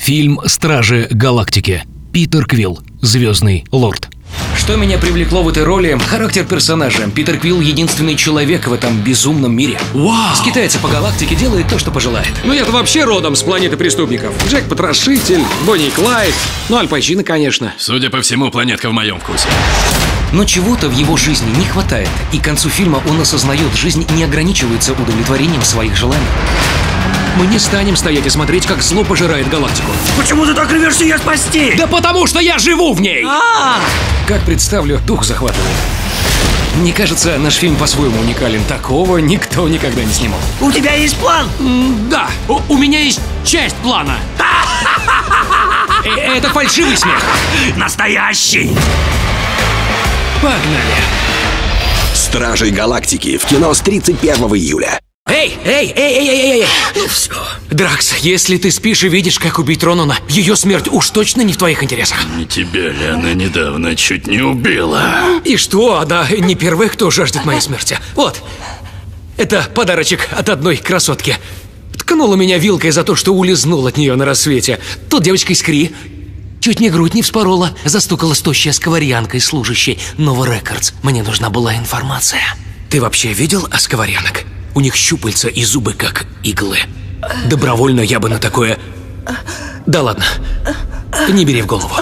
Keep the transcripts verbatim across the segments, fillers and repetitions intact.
Фильм «Стражи Галактики». Питер Квилл, Звездный лорд. Что меня привлекло в этой роли? Характер персонажа. Питер Квилл — единственный человек в этом безумном мире. Вау! Скитается по галактике, делает то, что пожелает. Ну я-то вообще родом с планеты преступников. Джек Потрошитель, Бонни и Клайд, ну Аль Пачино, конечно. Судя по всему, планетка в моем вкусе. Но чего-то в его жизни не хватает, и к концу фильма он осознает, жизнь не ограничивается удовлетворением своих желаний. Мы не станем стоять и смотреть, как зло пожирает галактику. Почему ты так рвешься ее спасти? Да потому что я живу в ней! А! Как представлю, дух захватывает. Мне кажется, наш фильм по-своему уникален. Такого никто никогда не снимал. У тебя есть план? М, Да, у, у меня есть часть плана. Э, Это фальшивый смех. Настоящий! Погнали! «Стражи Галактики» в кино с тридцать первого июля. Эй, эй, эй, эй, эй, эй! Ну все. Дракс, если ты спишь и видишь, как убить Ронана, ее смерть уж точно не в твоих интересах. Не тебя ли она недавно чуть не убила? И что, она не первая, кто жаждет моей смерти. Вот, это подарочек от одной красотки. Ткнула меня вилкой за то, что улизнул от нее на рассвете. Тут девочка из Кри чуть мне грудь не вспорола, застукала тощая сковырянкой служащей Nova Records. Мне нужна была информация. Ты вообще видел осковырянок? У них щупальца и зубы как иглы. Добровольно я бы на такое... Да ладно, не бери в голову.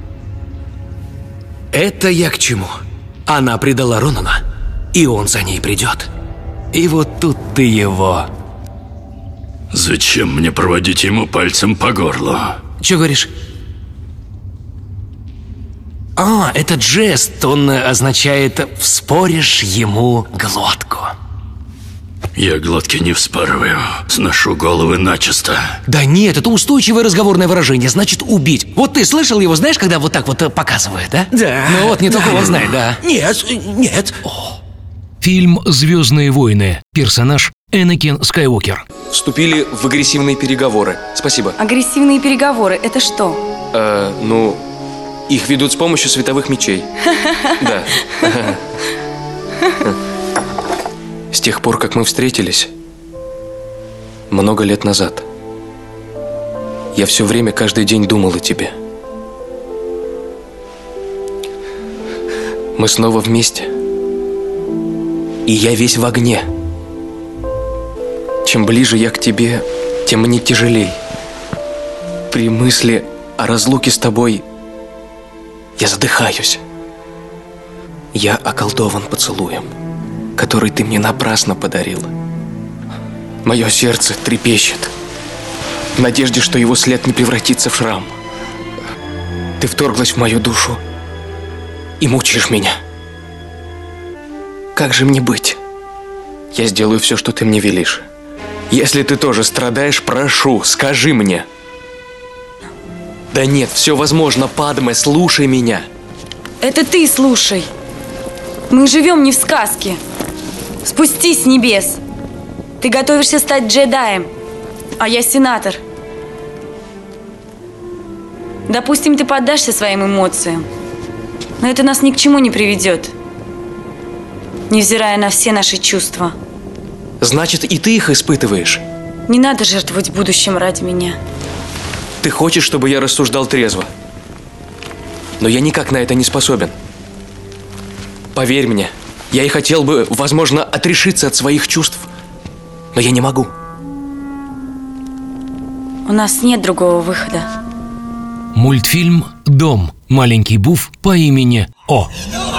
Это я к чему? Она предала Ронана, и он за ней придет. И вот тут ты его... Зачем мне проводить ему пальцем по горлу? Че говоришь? А, это жест, он означает «вспоришь ему глотку». Я глотки не вспарываю, сношу головы начисто. Да нет, это устойчивое разговорное выражение, значит убить. Вот ты слышал его, знаешь, когда вот так вот э, показывает, да? Да. Ну вот, не только он знает, да. Нет, нет. Фильм «Звездные войны». Персонаж Энакин Скайуокер. Вступили в агрессивные переговоры. Спасибо. Агрессивные переговоры – это что? Э, ну, их ведут с помощью световых мечей. Да. С тех пор, как мы встретились, много лет назад, я все время, каждый день думал о тебе. Мы снова вместе, и я весь в огне. Чем ближе я к тебе, тем мне тяжелей. При мысли о разлуке с тобой я задыхаюсь. Я околдован поцелуем, который ты мне напрасно подарил. Мое сердце трепещет в надежде, что его след не превратится в шрам. Ты вторглась в мою душу и мучаешь меня. Как же мне быть? Я сделаю все, что ты мне велишь. Если ты тоже страдаешь, прошу, скажи мне. Да нет, все возможно, Падме, слушай меня. Это ты слушай. Мы живем не в сказке. Спустись с небес. Ты готовишься стать джедаем, а я сенатор. Допустим, ты поддашься своим эмоциям, но это нас ни к чему не приведет, невзирая на все наши чувства. Значит, и ты их испытываешь? Не надо жертвовать будущим ради меня. Ты хочешь, чтобы я рассуждал трезво? Но я никак на это не способен. Поверь мне, я и хотел бы, возможно, отрешиться от своих чувств, но я не могу. У нас нет другого выхода. Мультфильм «Дом». Маленький буф по имени О.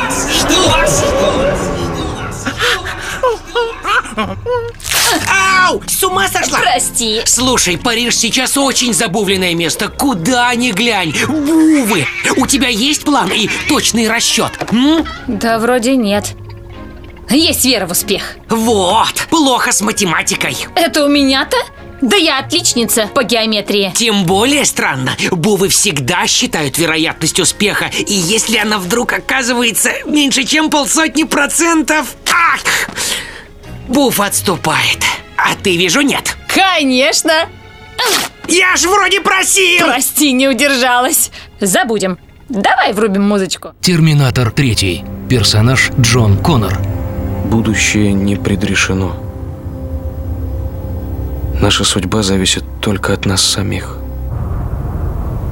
Ау! С ума сошла? Прости. Слушай, Париж сейчас очень забувленное место. Куда ни глянь. Бувы. У тебя есть план и точный расчет? М? Да вроде нет. Есть вера в успех. Вот. Плохо с математикой. Это у меня-то? Да я отличница по геометрии. Тем более странно. Бувы всегда считают вероятность успеха. И если она вдруг оказывается меньше, чем полсотни процентов... Ах! Буф отступает. А ты, вижу, нет. Конечно. Я ж вроде просил. Прости, не удержалась. Забудем. Давай врубим музычку. Терминатор три. Персонаж Джон Коннор. Будущее не предрешено. Наша судьба зависит только от нас самих.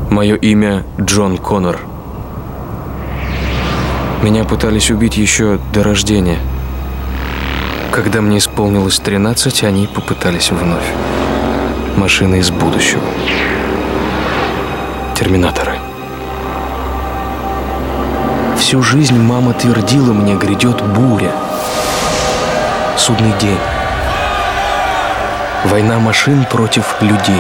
Мое имя Джон Коннор. Меня пытались убить еще до рождения. Когда мне исполнилось тринадцать, они попытались вновь. Машины из будущего. Терминаторы. Всю жизнь мама твердила мне, грядет буря. Судный день. Война машин против людей.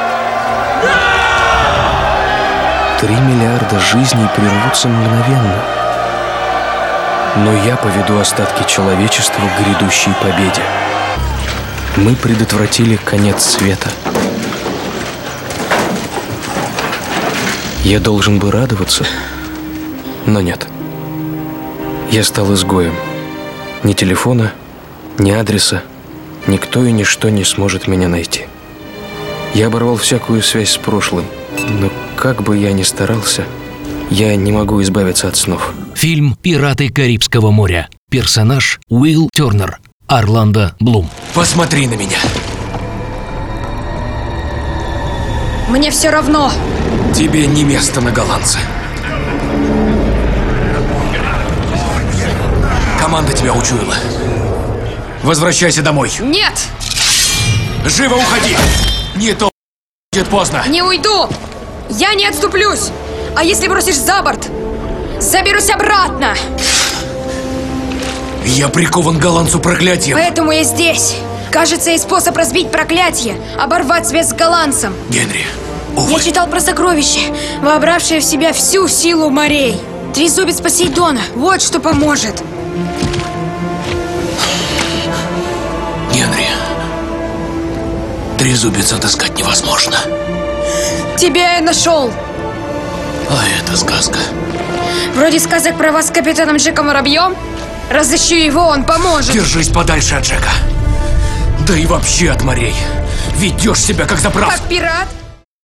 Три миллиарда жизней прервутся мгновенно. Но я поведу остатки человечества к грядущей победе. Мы предотвратили конец света. Я должен бы радоваться, но нет. Я стал изгоем. Ни телефона, ни адреса, никто и ничто не сможет меня найти. Я оборвал всякую связь с прошлым, но как бы я ни старался, я не могу избавиться от снов. Фильм «Пираты Карибского моря». Персонаж Уилл Тернер. Орландо Блум. Посмотри на меня. Мне все равно. Тебе не место на голландце. Команда тебя учуяла. Возвращайся домой. Нет, Живо уходи. Не то будет поздно. не уйду. Я не отступлюсь. А если бросишь за борт, заберусь обратно. Я прикован к голландцу проклятием. Поэтому я здесь. Кажется, есть способ разбить проклятие, оборвать связь с голландцем. Генри, Я увы. читал про сокровище, вобравшее в себя всю силу морей. Трезубец Посейдона. Вот что поможет. Генри, трезубец отыскать невозможно. Тебя я нашел. А это сказка. Вроде сказок про вас с капитаном Джеком Воробьем. Разыщу его, он поможет. Держись подальше от Джека. Да и вообще от морей. Ведешь себя как заправ... Как пират?